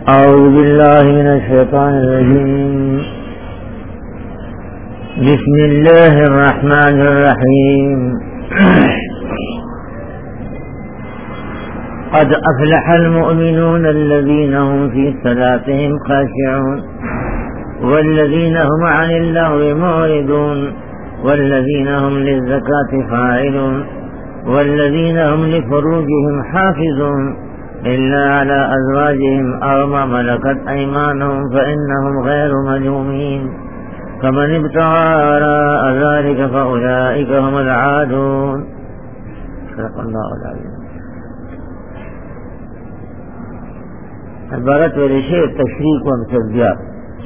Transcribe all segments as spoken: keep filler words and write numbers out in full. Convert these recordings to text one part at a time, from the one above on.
أعوذ بالله من الشيطان الرجيم. بسم الله الرحمن الرحيم. قد أفلح المؤمنون الذين هم في صلاتهم خاشعون والذين هم عن اللغو معرضون والذين هم للزكاة فاعلون والذين هم لفروجهم حافظون إلا على أزواجهم أو ما ملكت أيمانهم فإنهم غير ملومين فمن ابتغى وراء ذلك فأولئك هم العادون. صدق الله العظيم. عبارت ورشے تشریح و امتزاج.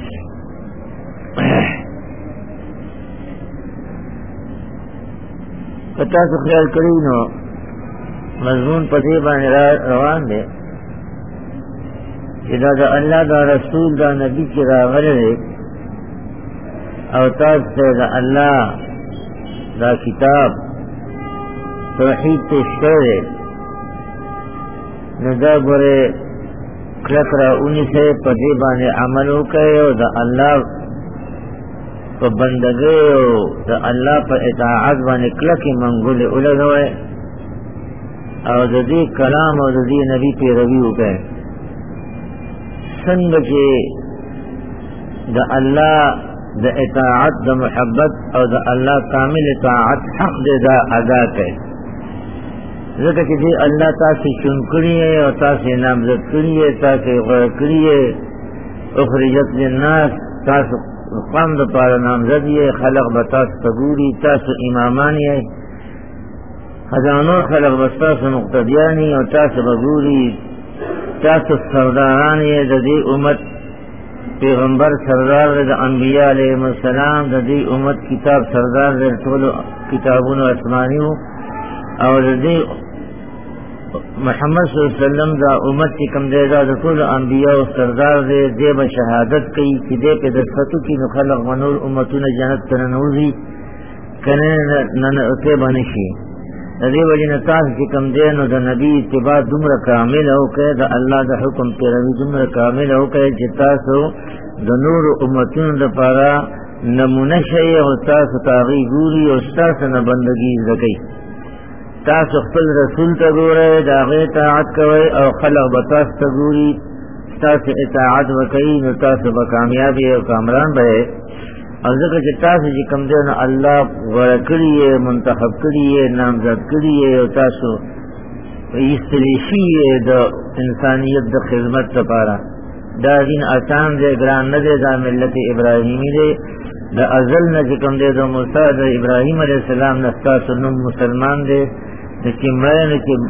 پتا تو خیال کری نو مضمون پتے باندې روان دے چې دا د الله دا رسول دا نبی چې راغلی دی او تاسو ته د الله دا کتاب توحید پیش کړی دی نو دا ګورې کلک راونیسئ په دې باندې عمل وکړئ او د الله په بندګۍ او د الله په اطاعت باندې کلکې منګولې ولګوئ او د دې کلام او د دې نبی پیروي وکړئ. څنګه چې د الله د اطاعت د محبت او د الله کامل اطاعت حق دې دا ادا کړئ، ځکه چې دې الله تاسو چون کړی او تاسو نامزد کړی تاسو غوړه کړی اخرجت للناس، تاسو قوم د پاره نامزد یې، خلق به تاسو ته ګوري، تاسو امامان یې، خزانو خلق بستاسو مقتدیانی او تاسو بگوری، تاسو سرداران یې د دې امت، پیغمبر سردار د انبیاء علیهم السلام، د دې امت کتاب سردار د ټولو کتابونو آسمانیو، او د دې محمد صلی الله علیه وسلم دا امت چې کوم دی دا د ټولو انبیاء او سردار دی، دې به شهادت کوي چې دې په دستو کې نو خلق منور امتونه جنت ته ننوځي کنه ننوځي باندې شي. د دې وجې نه تاسو چې کوم دی نو د نبي اتباع دومره کامل وکړئ، د الله د حکم پیروي دومره کامل وکړئ چې تاسو د نورو امتونو لپاره نمونه شئ او تاسو ته هغوی ګوري او ستاسو نه بندګي زده کوي. تاسو خپل رسول ته ګورئ، د هغې اطاعت کوئ او خلق به تاسو ته ګوري، ستاسو اطاعت وکوي نو تاسو به کامیاب او کامران به یې. او ځکه چې تاسو چې کوم دی نو الله غوره کړي یې، منتخب کړي یې، نامزد کړي یې او تاسو ایستلی شوي یې د انسانیت د خدمت لپاره. دا دین آسان دی، ګران نه دی، دا ملت ابراهیمي دی. د ازل نه چې کوم دی د موسی د ابراهیم علیه السلام نه ستاسو نوم مسلمان دی. د چې مړی نه چې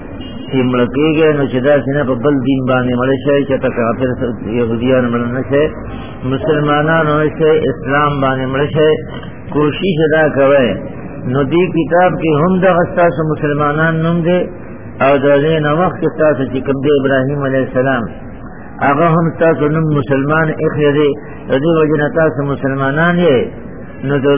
چې مړه کېږئ نو چې داسې نه په بل دین باندې مړه شئ چې ته کافر یهودیان مړه نه شئ، مسلمانانو نه شئ، اسلام باندې مړه شئ. کوشش ادا کوئ نو دې کتاب کې هم دغه ستاسو مسلمانان نوم دی او د هغې نه مخکې ستاسو چې کوم دی ابراهیم علیه السلام هغه هم ستاسو نوم مسلمان ایښی دی. د دې وجې نه تاسو مسلمانان یې نو د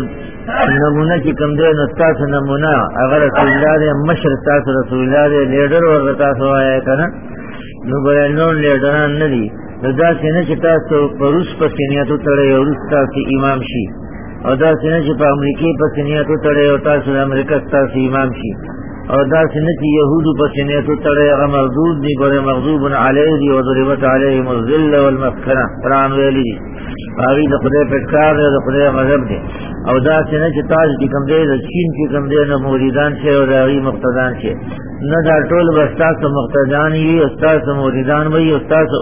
نمونه چې کوم دی نو ستاسو نمونه هغه رسول الله دی، مشر ستاسو رسول الله دی، لیډر ورته تاسو وایئ که نه نو به نور لیډران نه دي. نو داسې نه چې تاسو په روس پسې نیت وتړئ او روس ستاسو امام شي، او داسې نه چې په امریکې پسې نیت وتړئ او تاسو د امریکا ستاسو امام شي، او داسې نه چې یهودو پسې نیت وتړئ هغه مغضوب دي، ګورئ مغضوب علیه دي وضربت علیهم الذله والمسکنه، قرآن ویلي دي هغوی د خدای پټکار دی، د خدای غضب دی. او داسې نه چې تاسو چې کوم دی د چین چې کوم دی نه مریدان شئ او د هغوی مقتدان شئ، نه دا ټول به ستاسو مقتدان وي او ستاسو مریدان وي او ستاسو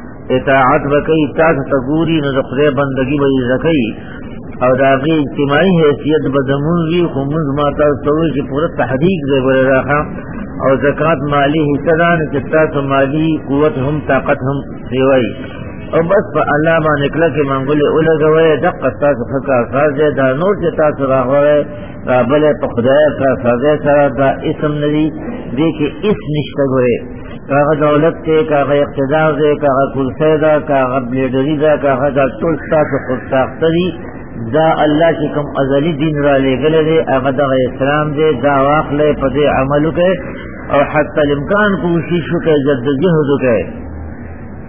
اطاعت به کوي، تاسو ته ګوري نو د خدای بندګي به یې زده کوي او د هغې اجتماعي حیثیت به د مونځ وي. خو مونځ ما تاسو ته وایي چې پوره تحریک دی بله راښه او زکات مالي حصه ده نو چې ستاسو مالي قوت هم طاقت هم پرې او بس په الله باندې کلکې منګولې ولګوئ. دقه ستاسو ښه کارساز دی. دا نور چې تاسو راغوئ رابلئ په خدای کارسازۍ سره دا اسم نه دي، دې کې هېڅ نشته. ګورئ که هغه دولت دی، که هغه اقتدار دی، که هغه کرسۍ ده، که هغه لیډري ده، که هغه دا ټول ستاسو خودساخته دي. دا الله چې کوم ازلي دین را لېږلی دی هغه دغه اسلام دی. دا واخلئ، په دې عمل وکئ او حتی الامکان کوشش وکئ، جدوجهد وکئ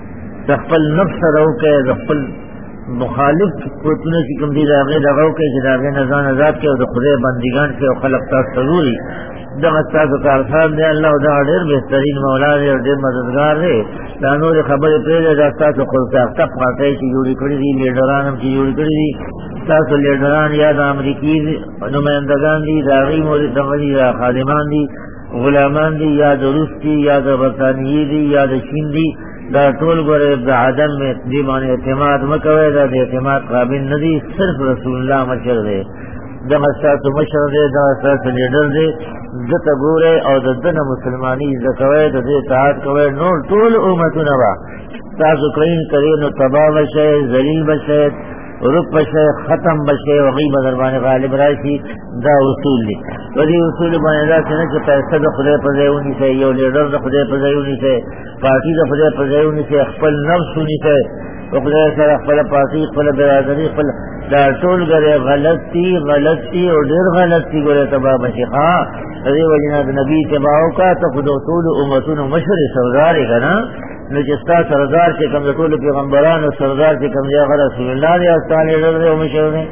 خپل نفس رو کې خپل مخالف قوتونه چې کوم دي هغه دغه کې چې هغه نزان آزاد کې او د خدای بندگان کې او خلق تاسو ضروري دغه تاسو کار خان دی الله دا ډېر بهترین مولا دی او ډېر مددگار دی دا نور خبرې پرې دا تاسو خپل تاسو پاتې چې جوړی کړی دي لیډران هم چې جوړی کړی دي تاسو لیډران یا د امریکای نمائندگان دي دا غي موري دغه یا خادمان دي غلامان دي یا د روس دي یا د برتانیې دي یا د چین دي دا ټول ګره د عدم دی باندې اعتماد مکوي دا د اعتماد قابل نه دي صرف رسول الله مشر دی دغه تاسو مشر دی دا تاسو لیډر دی دته ګوره او د دنه مسلمانی زکوي د دې اطاعت کوي نور ټول امتونه وا تاسو کین کړي نو تباہ بشي ذلیل بشي رب بشي ختم بشي او غیب دربان غالب راشي دا اصول دي ودي اصول باندې دا څنګه چې پیسې د خدای په ځای ونی سي یو لیډر د خدای په ځای ونی سي پارټي د خدای په ځای ونی سي خپل نفس ونی سي خدای سره خپل پارټي خپل برادری خپل دا ټول غره غلطي غلطي او ډېر غلطي ګره تباہ بشي ها دې وجنه د نبی تباہ کا ته خدای ټول امتونو مشر سردار کنا نو چې تاسو سردار چې کوم ټول پیغمبرانو سردار چې کوم دی رسول الله دی او تعالی دې او مشر دی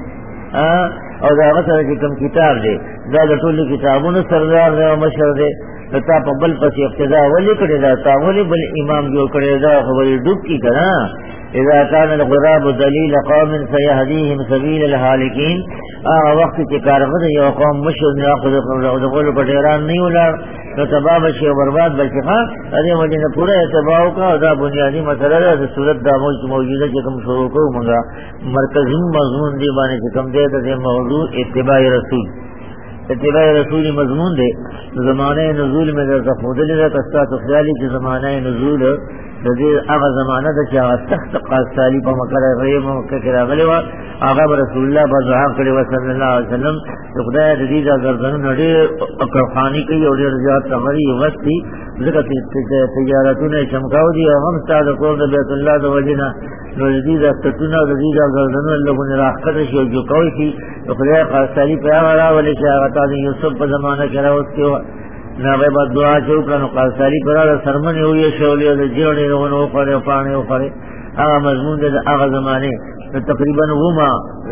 او دا هغه سره چې کوم کتاب دی دا د ټول کتابونو سردار دی او مشر دی نو تا په بل پسې اقتدا ولې کړی دا تا ولې بل امام جوړ کړی دا خبرې ډوب کی کنا اذا كان الغراب دلیل قوم سيهديهم سبيل الهالكين هغه وخت چې کارغه یو قوم مشر نه خو د غول په ډیران نه ولر نو تباہ بشي او برباد بشي ها دې وجه نه پوره تباہ کا دا بنیادی مسله ده د صورت د موجوده چې کوم شروع کوو موږ مرکزی مضمون دی باندې چې کوم دی د موضوع اتباع رسول اتباع رسول مضمون دی زمانه نزول میں در تفضل ہے کستا تو خیالی کی زمانه نزول د دې هغه زمانہ د چې سخت قاصالی په مکه راغلی مکه کې راغلی و هغه رسول الله بزها کړي صلی الله علیه وسلم خدای د دې ځګردن نړۍ اکرخانی کوي او ډېر زیات عمري وختي ځکه چې تجارتونه چمکاو دي او هم ستاسو کور د بیت الله د وجنه نو دې د ستونه د دې ځګردن له غو نه راخته شي او جو کوي چې خدای قاصالی په هغه راولي چې هغه د یوسف په زمانہ کې راوستي ناغه با دعا چو کنو قاصالی پرا سرمنی ہوئی شولی د جوړې ورو پړې پانی پړې هغه مضمون د هغه زمانه تقریبا وما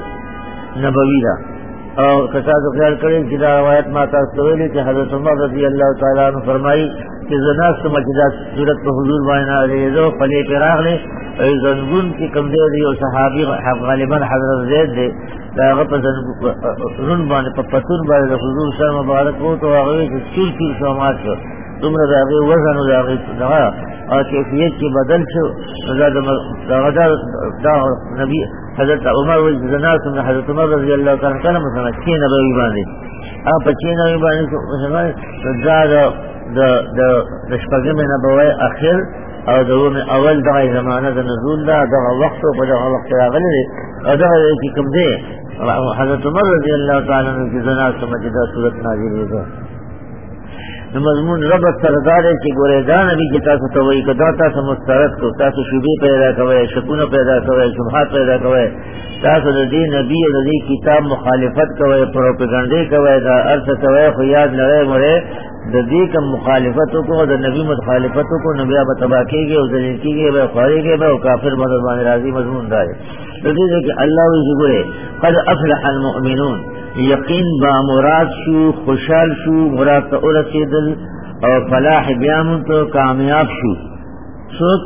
نبوی دا او کتا ذو خیال کړي چې دا روایت ما تاسو ویلي چې حضرت عمر رضی الله تعالی عنہ فرمایي چې زنا سمجدا صورت په حضور باندې راځي پلي پراغله ای زنګون کې کم دی او صحابي غالبا حضرت زید دی داغه په رون باندې په پتون باندې د حضور سره مبارک وو ته هغه چې چیر چیر سمات شو دومره داغه وزن او داغه دغه او کیفیت کې بدل شو داغه دا نبی حضرت عمر و جنات من حضرت عمر رضی الله تعالی عنہ مثلا چې نبی باندې ا په چې نبی باندې دا د د د شپږمه نبوي اخر او دغه اول دغه زمانہ د نزول دا دغه وخت په دغه وخت راغلی او دغه چې کوم دی حضرت عمر رضی الله تعالی عنہ کی زنا سمجھدا صورت نازل ہوئی نو مضمون رب سردار چې ګورې دا نبی چې تاسو ته وایي کدا تاسو مسترد کو تاسو شوبې پیدا کوي شکونه پیدا کوي شبهات پیدا کوي تاسو د دې نبی د دې کتاب مخالفت کوي پروپاګاندا کوي دا ارث کوي خو یاد لرئ مړې د دې کوم مخالفت کو د نبی مخالفت کو نبی اب تبا کېږي او ذلیل کېږي او خاريږي او کافر مدد باندې راضي مضمون دی د دې چې الله وی ګورې قد افلح المؤمنون یقین با مراد شو خوشحال شو مراد ته ورسېدل او فلاح بیان ته کامیاب شو سوت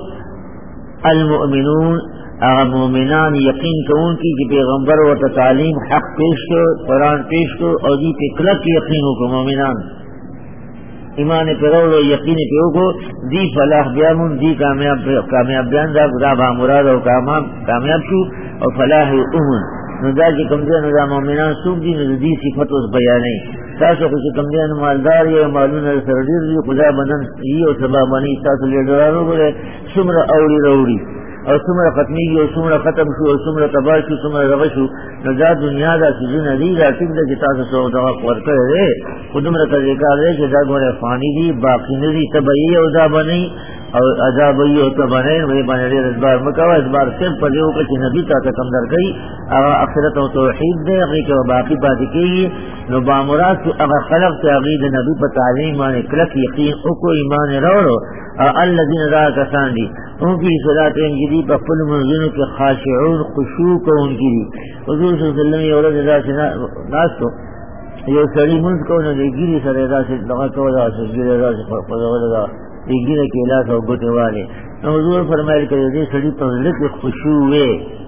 المؤمنون اغه مؤمنان یقین کوون کی چې پیغمبر او تعلیم حق پیش کړ قرآن پیش کړ او دې په کلک یقین وکړو مؤمنان ایمان پرولو یقین پیوکو دی فلاح بیامون دی کامیاب کامیاب بیان دا دا با مراد او کامیاب شو او فلاح امن نو دا چې کم دی نو دا مومنان سوک دی نو دی صفت اوس بیانی تاسو خو چې کم دی نو مالدار یو مالونه سره ډیر دی خدا بدن یو سبا باندې تاسو لیډرانو غره څومره اوړي وروړي او څومره ختمي او څومره ختم شو او څومره تباہ شو څومره رغ شو نو دا دنیا دا چې نه دی دا ټیک د تاسو سره دا ورکړی دی خودمره کوي کار دی چې دا ګوره فانی دی باقی نه دی تبعی او دا باندې او عذاب یو ته باندې وی باندې ډېر بار مکو اس بار صرف په یو کې نبی ته کم درګي هغه اخرت او توحید دی هغه کې باقی پاتې کیږي نو با مراد هغه خلق ته هغه د نبی په تعلیم باندې کلک یقین او کو ایمان راوړو الذين ذا کسان دي ان کی صلاة انجلی بقل منظر کے خاشعون خشوع کو ان کی دی حضور صلی اللہ علیہ وسلم یہ عورت ادا سے ناس کو یہ سڑی منز کو انہوں نے گیری سر ادا سے لغا کو ادا سے گیر ادا سے فضول ادا یہ گیرے کے علاقہ گوٹے والے حضور فرمائل کرے دے سڑی پذلک خشوع وے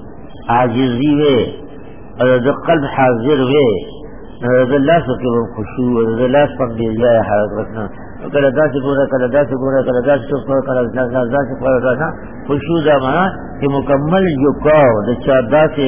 عاجزی وے اور قلب حاضر وے رضا اللہ سکے وہ خشوع رضا اللہ سکے دے جائے حالت رکھنا کل ادا سے گورا کل ادا سے گورا کل ادا سے چکا کل ادا سے گورا خشوع دا مانا کہ مکمل جکاو دا چادا سے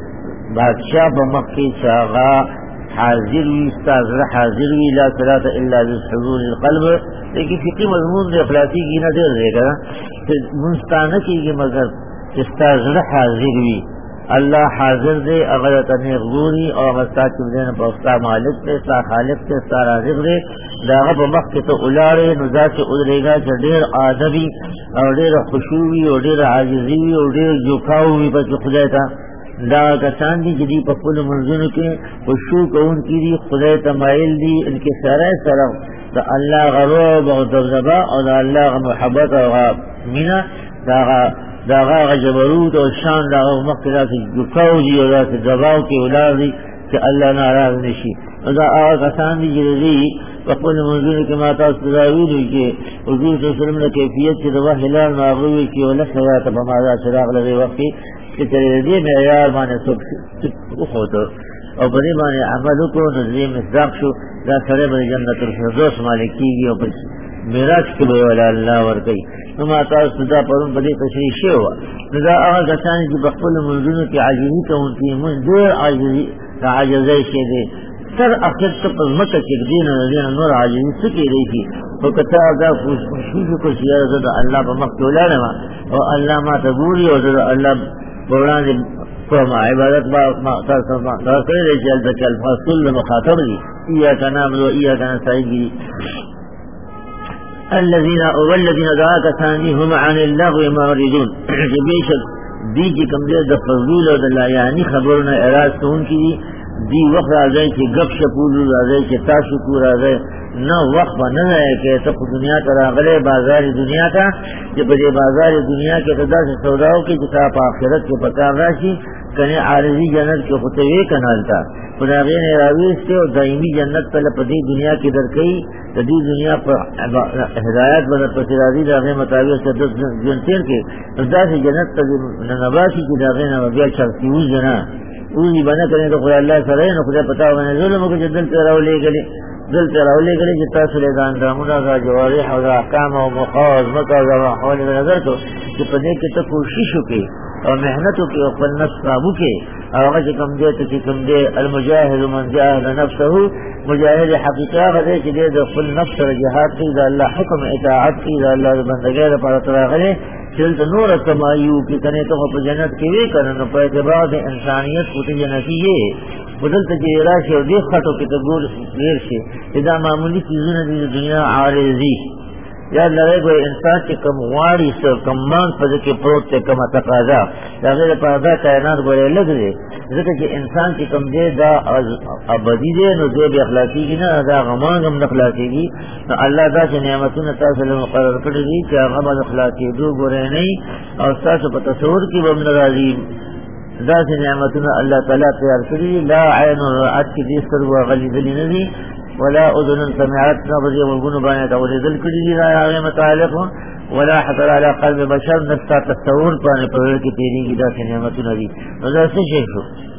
بادشاہ بمکی چاغا حاضر وی استاذر حاضر وی لا صلاة الا بالحضور القلب لیکن فقی مضمون دے اخلاقی کی نہ دیر دے گا منستانہ کی گی مگر استاذر حاضر وی اللہ حاضر دے اگر تنی غوری اور اغسطا چمدین پا استا مالک دے استا خالق دے استا رازق دے داغا پا مخ کے تو الارے نزا سے ادرے گا چا دیر آدبی اور دیر خشوعی اور دیر عاجزی اور دیر جکاوی پا چا خدای تا داغا کسان دی جدی پا کل منظر کے خشوع کو ان کی دی خدای تا مائل دی ان کے سارے سرم دا اللہ غروب اور دبزبا اور دا اللہ محبت اور مینا داغا داغا جبروت اور شان داغا مقتدا سے جکاو دی اور دا سے دباو کے اولاد دی کہ اللہ ناراض نشی اور دا آغا کسان دی جدی وقل منظور کے ماتا استداوی دی کہ حضور صلی اللہ علیہ وسلم نے کیفیت سے دوا حلال معغوی کی ولس حیات بمادا چراغ لگے وقتی کہ ترے دی معیار مانے سب اخوتو اور بڑی مانے عملو کو نظریم مصداق شو دا سرے بڑی جنت الفردوس مالکی گی اور میراج کے بے والا اللہ ورکی نما تاز صدا پرون بدی تشریح شے ہوا ندا آغا کسانی کی بقبل منظور کی عاجزی کا ان کی من دیر عاجزی کا عاجزی شے دے سر اخیر تب مکہ چک دین دین نور عاجزی سکی رہی تھی وکتا آگا خوشی کو سیار زدہ اللہ پا مقتولا نما اور اللہ ما تبوری اور زدہ اللہ بوران فہما عبادت با مقتر سما داخل رہی چل تکل فاصل مخاطب لی ایاکا نامد و ایاکا نستعید گی الذين والذين ذاك ثاني هم عن اللغو معرضون بیشک دی کی کمزور د فضول اور د لا یعنی خبرنا اراز تو ان کی دی وقت راځي چې غب شپول راځي چې تاسو کو راځي نہ وقت نہ ہے کہ تو دنیا کا راغلے بازار دنیا کا کہ بڑے بازار دنیا کے تدا سے سوداؤ کی کتاب آخرت کے پکار راشی کنے عارضی جنت کے خطوے کنال تھا خداوی نے راویس سے اور دائمی جنت پہلے پدی دنیا کی درکئی تدی دنیا پر ہدایت بدر پر راضی داغے مطابق سے دس جنتیر کے رضا سے جنت نباسی کی داغے نبیا چلتی ہوئی جنا اوزی بنا کریں تو خدا اللہ سرائے نو خدا پتا ہونے ظلم کو جو دل تیراو لے گلے دل تیراو لے گلے جو تاثر دان رامونا کا جوارح و احکام و مقاوض مکہ و حوال نظر تو کہ پدے کے تو کوششوں کے اور محنتوں کے اور نفس قابو کے اور اگر کم دے تو کم دے المجاہد من جاہد نفسہ مجاہد حقیقہ دے کہ دے دخل نفس جہاد کی اذا اللہ حکم اطاعت کی اذا اللہ بندگیر پر تراغلے چلت نور سمایو کی کنے تو کو جنت کی وی کرن پر اعتبار انسانیت کو جنتی یہ بدل تجرا سے دیکھ خطو کی تو گور غیر سے اذا معمولی چیزوں نے دنیا عارضی یا لگے کوئی انسان کے کم واری سے کم مان پر کے پروت سے کم تقاضا غیر پردہ کائنات بڑے لگ دے ذکر کہ انسان کی کم دے دا ابدی دے نو دے بے اخلاقی کی نہ دا غمان غم اخلاقی کی نہ اللہ دا سے نعمتوں نے تاثر مقرر کر دی کہ غم اخلاقی دو گرے نہیں اور ساتھ تصور کی بم راضی دا سے نعمتوں اللہ تعالی تیار کری لا عین رات کی دیس کر وہ غلی دلی نہیں ولا اذن سمعت نبض والغن بانت ولذل كل ذي متعلق ولا حضر على قلب بشر نفسا تصور پانے پر کی تیری کی دا سے نعمت نبی وذا سے شیخ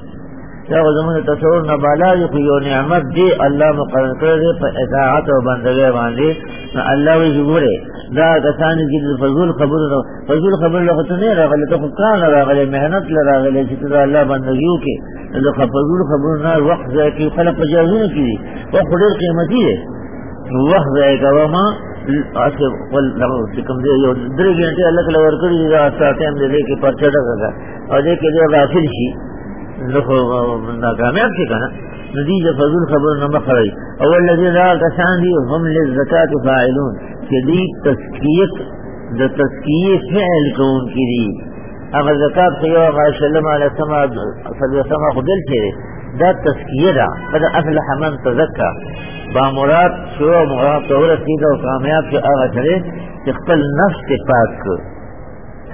یا زمان تصور نہ بالا یہ نعمت دی اللہ مقرر کر دے پر اطاعت و بندگی باندے اللہ وی گورے دا کسان کی فضول خبر فضول خبر لغت نہیں راغلے تو کان راغلے محنت لراغلے جت اللہ بندگیوں کے جو فضول خبر نہ وقت ہے کہ خلق جازون کی وہ خود قیمتی ہے وقت ہے کہ وما اسے قل کم دے یہ درے گھنٹے اللہ تعالی ور کری دا ٹائم دے کے پر چڑھا گا اور دے کے غافل شي لکھو ناکامیاب سے کہنا نتیجہ فضول خبر نہ مخرج اول الذي لا تساندي هم للزکات فاعلون شدید تزکیت د تزکیه فعل کون کی دی اگر زکات سے یہ ماشاء اللہ علیہ السما فضل سما خدل سے دا تزکیہ دا قد افلح من تزکا با مراد شو مراد تو رسید و کامیاب سے آغا چلے کہ خپل نفس کے پاک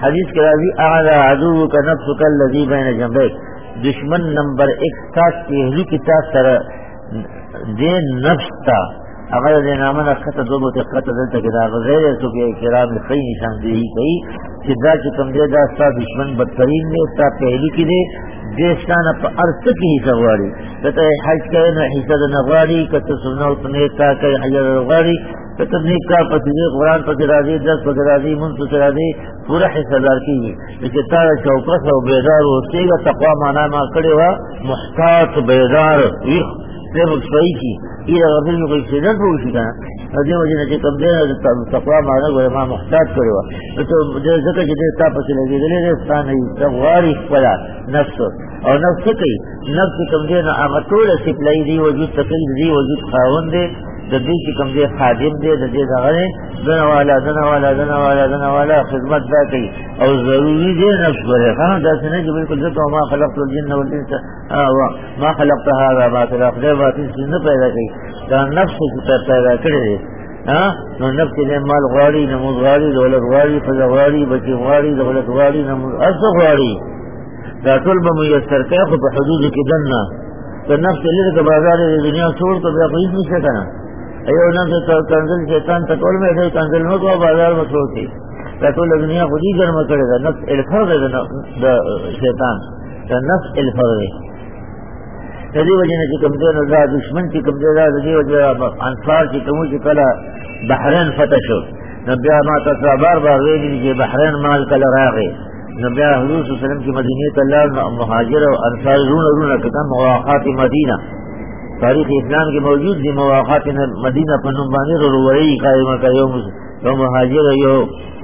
حدیث کے راضی اعلی عدو کا نفس کا الذی بین جنبیک، دشمن نمبر ایک ساتھ پہلو کتاب سر دے نفس تا اگر دے نامن خط دو بوتے خط دلتا کدا غیر سو کہ کرام خی نشاندہی کئی چدا چکم دے دا ستا دشمن بدترین دے ستا پہلو کی دے دیستانا پا ارس کی حصہ غواری کتا حج کئی نا حصہ دا نغواری کتا سنو پنیتا کئی حجر غواری کتا نیکا پتی قرآن پتی راضی دس پتی راضی من پتی راضی پورا حصہ دار کی لیکن تارا چوکس و بیدار و سیگا تقوی مانا ما کڑے وا محتاط بیدار ویخ سے مکسوئی کی یہ غفل میں کوئی سیدن پوشی کنا ادھے وجہ نچے کم دے تقوی مانا گوئے ما محتاط کرے وا تو ذکر جدے تا پسی لگے دلے دے ستانا تغواری فلا نفس اور نفس کئی نفس کم دے نا آمتول سپلائی دی وجود تقل دی وجود خاون دے دی کی کم دے خادم دے دی دغنے دنا والا دنا والا دنا والا دنا والا خدمت دا کئی اور ضروری دے نفس برے خواہ دا سنے جو بالکل ذکر ما خلقت الجن والانس ما خلقت هذا ما خلقت دے باتی سن پیدا کئی دا نفس کی پیدا کرے دے نو نفس دے مال غواری نموز غواری دولت غواری فضا غواری بچی غواری دولت غواری نموز اصف غواری دا طلب میسر کئی خود حدود کی دننا تو نفس لے کے بازار دنیا چھوڑ تو بیا قیس نہیں سکنا ایو نفس تنزل شیطان تکول میں ایسے تنزل میں تو بازار میں چھوڑ کی تو دنیا خود ہی گرم کرے گا نفس الفرد ہے شیطان تو نفس الفرد ہے تدی وجہ نے چکم دے نظر دشمن چکم دے نظر دی وجہ انصار چکمو چکلا بحرین فتح شو نبیہ ماتا سا بار بار ویلی جی بحرین مال کل راغے نبیہ حضور صلی اللہ علیہ وسلم کی مدینیت اللہ مہاجر و انصار رون رون کتا مواقعات مدینہ تاریخ اسلام کے موجود دی مواقعات مدینہ پنمبانی رو روئی قائمہ کا یوم یوم مہاجر یو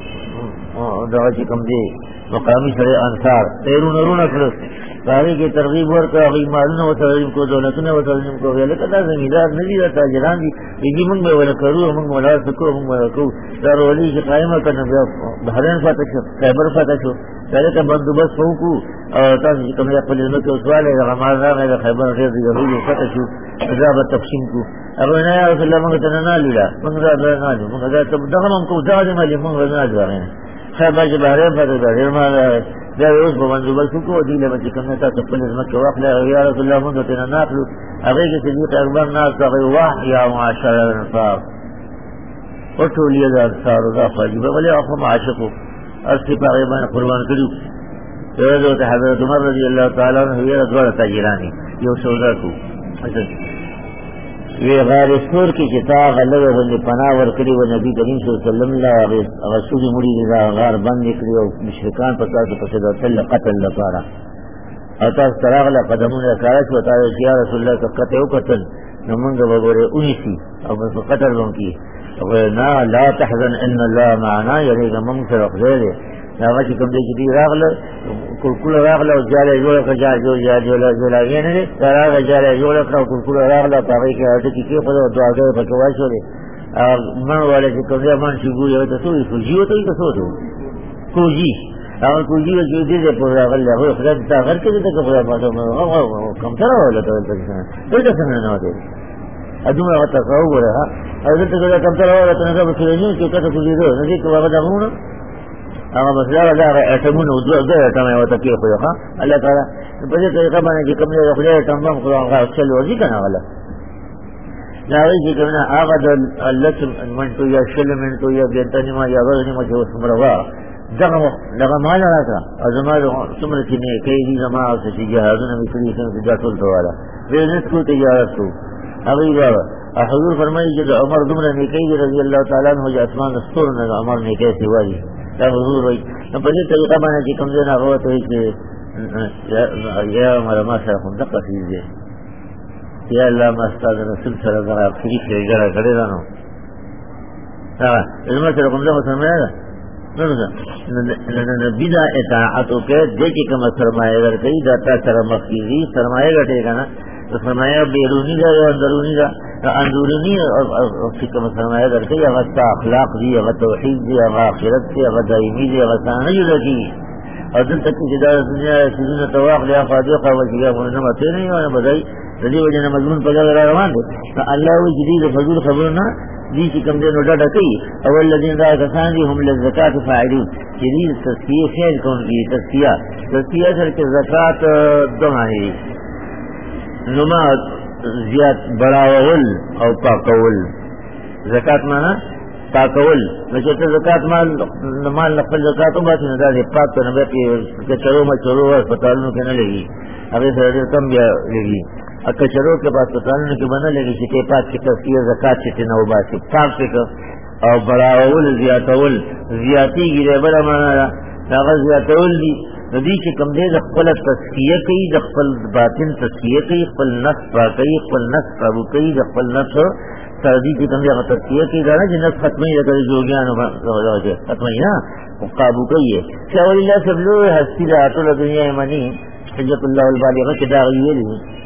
دعا چکم دے مقامی سر انصار تیرون رون اکرس تاریخ ترغیب ورکا غی مالنا و ترغیم کو دولتنا و ترغیم کو غیر لکتا زمیدار نجی دا تاجران دی ایجی منگ میں ولکرو منگ ملار سکو منگ ولکو دار ولی کی قائمہ کرنا بیا بحرین فاتح شو خیبر فاتح شو تاریخ بندوبست فوقو اور تاریخ کمی اقبل علمت کے اسوال ہے غمار راغ ہے خیبر غیر دی غیر فاتح شو عذاب تقسیم کو اب انا یا رسول اللہ منگ تننا لیلا منگ دا دا نالو منگ دا دغم ہم کو دا دا مالی منگ دا نالو آگئے خیبر جب بحرین فاتح دا غیر مال راغ دا روز بمندوبست کو دیلے بچی کمنتا تقبل علمت کے وقت لے یا رسول اللہ منگ تننا ناقلو اگر کے صدیق اکبر ناس کا غیر واح یا معاشر الانصار وٹو لیا دا انصار دا فاجبہ ولی آخو معاشقو ارسی پا غیبان قربان کرو حضرت حضرت عمر رضی اللہ تعالیٰ عنہ یہ دوڑا تاجرانی یہ سودا کو یہ غار سور کی چتا غلب بند پناہ ورکری و نبی کریم صلی اللہ علیہ وسلم رسول مری رضا غار بند کری و مشرکان پتا سے پسدا تل قتل لپارا اتا استراغ لا قدمون کارش و تعالی یا رسول اللہ کا قتل قتل نمنگ بغور انیسی او بس قتل بن کی نا لا تحزن ان اللہ معنا یعنی من سر غیر نا وچ کم دے جی راغل کل کل راغل او جالے جوڑ کا جا جو جا جو لا جو لا یہ نے راغ جالے جوڑ کا کل کل راغل پاوی کے ہٹ کی کی خدا دعا دے پکوا شو دے من والے کہ کم دے من شبو یہ تو تو جیو تو تو تو کو جی اور کو جی جو دے دے پر راغل ہو خدا تا گھر کے دے خدا ما تو کم تھا ولا تو تو تو سن نہ دے ادوما وتا کو رہا حضرت کو کم تھا ولا تو نہ بسنی کہ کتا کو دے نہ کہ بابا دغون اما مسئلہ دا اعتمون ودو دا اعتمون وتکیه خو ها الله تعالی په دې طریقه باندې کوم یو خدای تمام خدای هغه چل ورځي کنه ولا دا وی چې کنه هغه د الله من تو یا شل من تو یا ګنټنی ما یا ورنی ما جو سمروا دغه دغه مال راځه ازمال څومره چې نه کوي زما او چې جهازونه میکړي څنګه دا ټول دواله بزنس کو تجارت کو هغه دا حضور فرمایي چې عمر دمره نه کوي رضی الله تعالی عنہ جو اسمان دستور نه عمر نه کوي سیوالي دا حضور وي نو په دې طریقه باندې چې کوم ځای نه غوته وي چې یا عمر ما سره کوم دقه کیږي یا الله ما استاد رسول سره دا اخري کې ګره کړی دا نو ها زما سره کوم ځای سره نه نو بدا اطاعت او کې د کې کوم سرمایه ورکړي دا تا سره مخکې سرمایه غټه کنه تو سرمایہ بیرونی دا یا اندرونی دا اندرونی کوم سرمایہ درته یا غت اخلاق دی یا توحید دی یا آخرت دی یا دایمی دی یا ثانوی دی او دلته چې دا دنیا سيزونه تواخ یا فاضقه او چې موږ نه مته نه یو بدای دې وجه نه مضمون په ځای روان دي. الله وی جديد فضول خبرنا دي چې کوم دې نو ډډه کوي. اول الذين ذا کسان دي هم للزکات فاعلون، جديد تزکیه فعل کوونکی تزکیه تزکیه سره کې زکات دو معنی نما زیات بڑاول او پاکول. زکات معنا پاکول، نو چې زکات مال مال خپل زکات او باسي نه دا پاک ته نه به کې چلو ما چلو هسپتالونو کې نه لګي، هغه سره کم بیا لګي. اکه چلو کې په هسپتالونو کې باندې لګي چې پاک کې تصفیه زکات چې نه وباسي پاک څخه او بڑاول زیاتول زیاتی ګره بل معنا هغه زیاتول دي. نو دې چې کوم دې د خپل تزکیه کوي، د خپل باطن تزکیه کوي، خپل نفس پاکوي، خپل نفس قابو کوي، د خپل نفس سردی کی کم دې تزکیه کوي دا نه چې نفس ختمي لکه جوګیانو باندې ختمي نه قابو کوي. شاول الله سبلو هستی د ټول دنیا منی حجت الله البالغه کې دا ویلي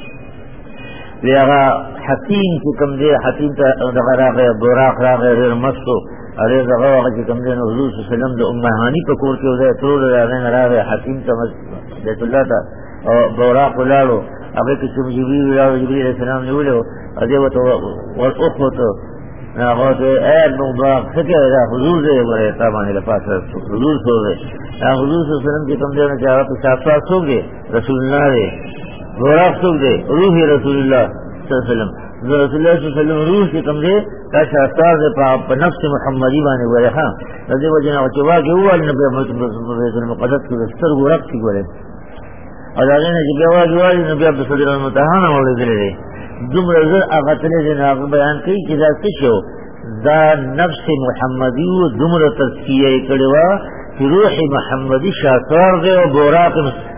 لغه حکیم چې کوم دې حکیم ته دغه راغی براق راغی غیر مسو اره دغه هغه چې کوم دې حضور صلی الله علیه وسلم د ام هانی په کور کې وځي ټول راغی راغی حکیم ته بیت الله ته او براق ولالو هغه کې چې جبرئیل راو جبرئیل السلام نیولو اده وته ورخو ته هغه ته اې نو با څه دا حضور دې ورته تا باندې لپاره حضور سوې حضور صلی الله علیه وسلم چې کوم دې نه جواب په صاحب سوګي رسول الله دې براق سوګي روح رسول الله صلی الله علیه وسلم رسول الله صلی الله علیه وسلم روح چې کوم دې دا شاستار دې په نفس محمدی باندې ورها دې وجه نه چې واګي وال نبی محمد بیت المقدس کې ستر ورق کې ګورې او دا نه چې بیا واګي وال نبی عبد الصدر المتهانه ولې دومره زر هغه تلې نه بیان کوي چې دا څه شو دا نفس محمدی و دومره تزکیه کړي وا چې روح محمدی شاکر دی او براق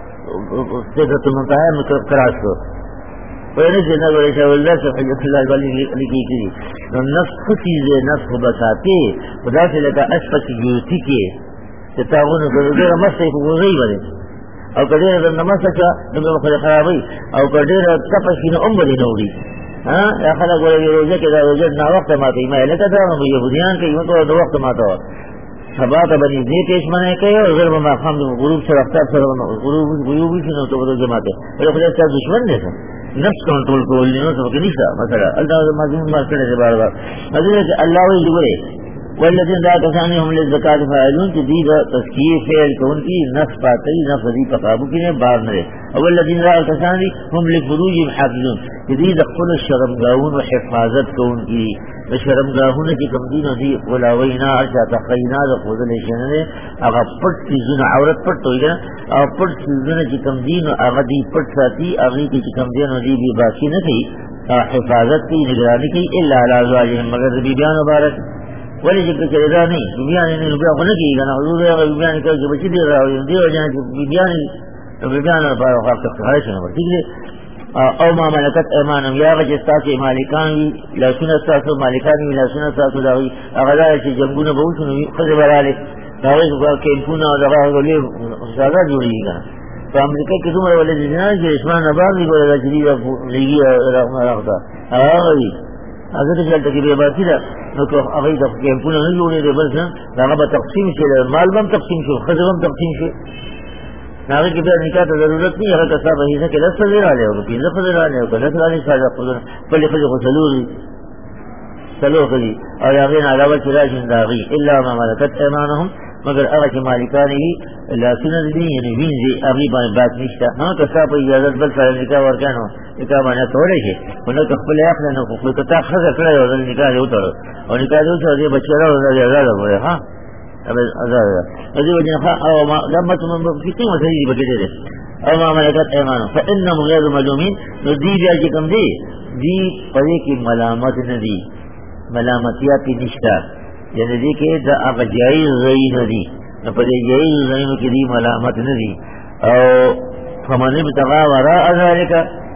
سیدت المنتهى مکراسو وینه چې نه ورته ولله حجت الله علی لیکي کړي نو نفس خصيزه نفس بساته خدا ته لکه اشفق یوتی کې چې تاغونه ګرځره مسته کوي وره او کدی د نمازه نو په خرابې او کدی د تپشینه عمر نه وړي ها یا خلک ورې روزه کې دا روزه نه وخت ماته ما لکه دا نو يهوديان کې یو د وخت ماته سبا ته باندې دې پېښ منه کوي او غیر ما خام د غروب سره اختر سره غروب غروب شنو ته ورته جماعته په خپل څه دشمن نه نفس کنټرول کول نه نو څه نشته مثلا الله مضمون ما کړی دی بار بار حضرت الله وی دی والذین ذا کسانی هم للزکات فاعلون چې دې د تزکیه فعل کوونکی نفس پاتې نفس دې په قابو کې نه بار نه او الذین ذا کسانی هم لفروجهم حافظون چې دې د خپل شرمګاون او حفاظت کوونکی د شرمګاهونه چې کوم دین دي ولاوینا ارشا تقینا د خودل شنه هغه پټ چیزونه عورت پټ وي او پټ چیزونه چې کوم دین هغه دې پټ ساتي هغه چې کوم دین دې به باقی نه کوي حفاظت کوي نگرانی کوي الا علی ازواجهم مگر دې بیان مبارک ولی چې کله دا نه بیان نه بیا خو نه کیږي نه حضور یې بیان کوي چې بچی دی راوي دی او جنا چې بیان نو بیان په هغه څه خارج نه ورته او ما ملکت ایمانم یا غج استاسو مالکان وی لاسونه استاسو مالکان وی لاسونه استاسو دا وی هغه دا چې جنگونه به وشنو خزه براله دا وی چې کیمپونه او دغه ولې ساده جوړیږي په امریکا کې دومره ولې جنا چې اسمان آباد وی ګورل چې دی لګي رحمه راغدا هغه وی هغه ته چې به باندې دا نو هغه د کیمپونه نه جوړې دی بس دا به تقسیم شي مال هم تقسیم شي خزه هم تقسیم شي ناغه کې بیا نکاح ته ضرورت نه هغه کسب هیڅ کې لسه دی راځي او په لسه دی راځي او کله راځي ساده خپل په لخوا خو سلوري سلوخي او هغه نه علاوه چې راځي داغي الا ما ملکت ایمانهم مگر هغه چې مالکانی لا سنن دي یعنی وینځي هغه باندې بات نشته نو کسب اجازه بل سره نکاح ورکانو نکاح باندې تورې شي نو خپل اخله نو خپل کته خزه کړو او نکاح یو تر او نکاح یو تر دې بچره راځي راځي ها ابل ازار ادي وجه او ما لما تم كتير مسجد بكده او ما ملكت ايمانهم فانهم غير ملومين ندي بیا چې کوم دي دي پدې کې ملامت نه دي ملامتيات نشته یعنی دې کې د هغه جایز رہی نه دي نو پدې جایز رہی کې دي ملامت نه دي او فمن بتغا وراء ذلك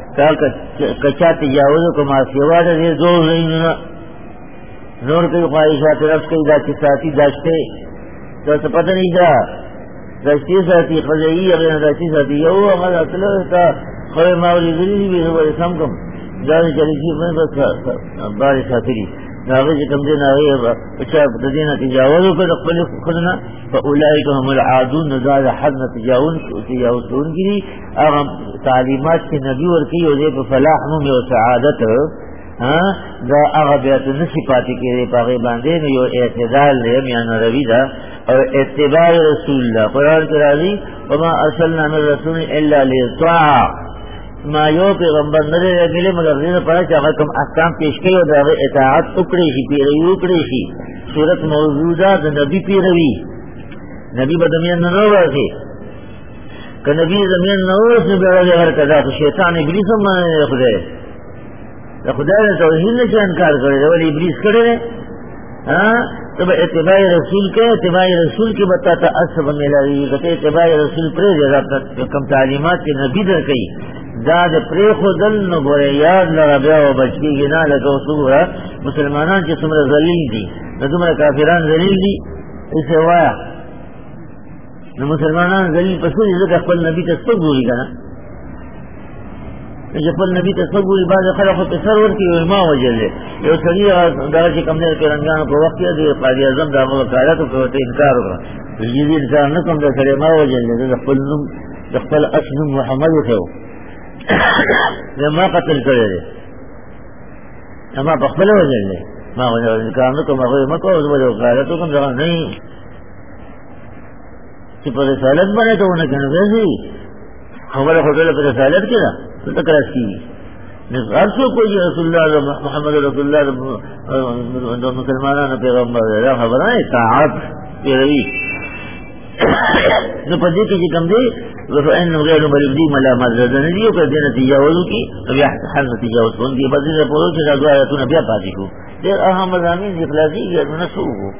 کچا تجاوز کوما سیوا دې زور نه نور کوي خواهشات رفض کوي دا چې ساتي داشته تو څه پته نه دا داشتي ساتي خدایي هغه داشتي ساتي یو هغه اصل تا خو ما ولې دې وی نو سم کوم دا چې چې مې بس باري ساتي هغه چې کوم دین هغه چې د دینه تجاوز وکړ خپل خدنا فاولئک هم العادون ذات حد تجاوز تجاوزون کی هغه تعلیمات چې نبی ورکی او دې په فلاح مو او سعادت ها دا هغه بیا د صفات کې په هغه باندې یو اعتدال دی میان روی دا او اتباع رسول الله قرآن کې راځي وما ارسلنا من رسول الا ليطاع ما یو پیغمبر نه دی ملي مگر دې په چې هغه کوم احکام پیش کړي او دا اطاعت وکړي شي پیروي وکړي شي صورت موجوده د نبی پیروي نبی بدمین نه راځي ک نبی زمین نه اوس نه به هر کدا شیطان ابلیس هم نه خدای دا خدای ته توحید نه انکار کړي دا ولی ابلیس کړي ها تب اتباع رسول کے اتباع رسول کی بتاتا اصب ملاوی کہتے اتباع رسول پرے جگہ کم تعلیمات کے نبی در کئی داد پرے خودل نو گورے یاد لگا بیا و بچکی گنا لگا سورا مسلمانان کے سمر ذلیل دی نو تمہارے کافران ذلیل دی اسے وایا نو مسلمانان ذلیل پسوری ذکر خپل نبی تستق گوری کنا خپل نبی تصوری بعض خلق په سر ورکی او ما وجل یو سړي دا چې کوم نه پیرنګانو په وخت کې دی قاضي اعظم دا وکالت کوي ته انکار وکړ یی دې انسان نه کوم دا سره ما وجل د خپل نوم د خپل اسم محمد ته نه ما قتل کړی اما په خپل وجل ما وجل کار نه کوم هغه مکو او د وکالت کوم دا نه چې په رسالت باندې ته ونه کنه خبر خدای په رسالت کې دا تکرار کی نظر سے کوئی رسول اللہ محمد رسول اللہ مسلمانان پیغمبر ہے خبر ہے اطاعت پیروی نو پدې کې چې کوم دی وفعن غیر مبلغ ملا مزدن دی او کله تجاوز کی بیا حل تجاوز کوم دی بدل په پوره چې دا آیاتونه بیا پاتې کو ډېر اهم مضامین اخلاصي یې نسوه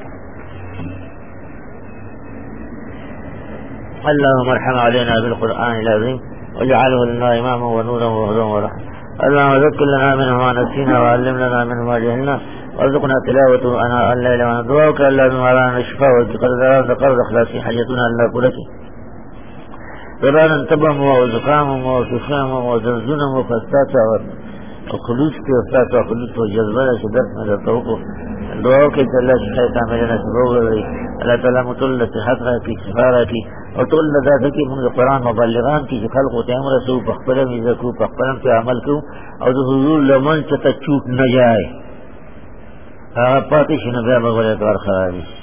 اللهم ارحم علينا بالقرآن العظيم واجعله لنا إماما ونورا وهدى ورحمة اللهم ذكر لنا منه ما نسينا وعلم لنا منه ما جهلنا وارزقنا تلاوته أنا الليل وندعوك اللهم على الشفاء والقدر ذكر إخلاصي حاجتنا ألا كلك ربنا انتبهم وزكامهم وسخامهم وزلزلهم وفستاتا وخلوص کے وفستاتا وخلوص وجذبہ شدت میں لطوقه دعاؤں کے اللہ شفایت عاملنا سبوغ رہی اللہ تعالیٰ مطلع صحت رہی شفا رہی اور تو اللہ ذات کی من قرآن مبلغان کی خلق و تعمل رسول پخبرم ذکو پخبرم پہ عمل کو اور حضور لمن چتا چوٹ نہ جائے پاتش نبیہ بغیر کار خرابی